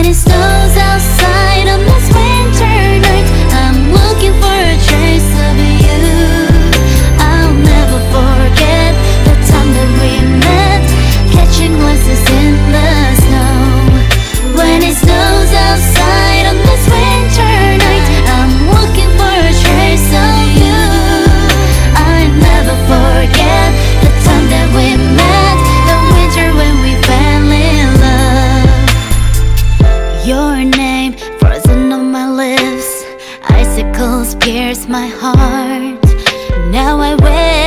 it snows outside on this winter night, I'm looking for a trace of you. I'll never forget the time that we met, catching glances in the snow. When it snows outside on this winter night, I'm looking for a trace of you. I never forget the time that we met, the winter when we fell in love. Your name frozen on my lips, icicles pierce my heart. Now I wait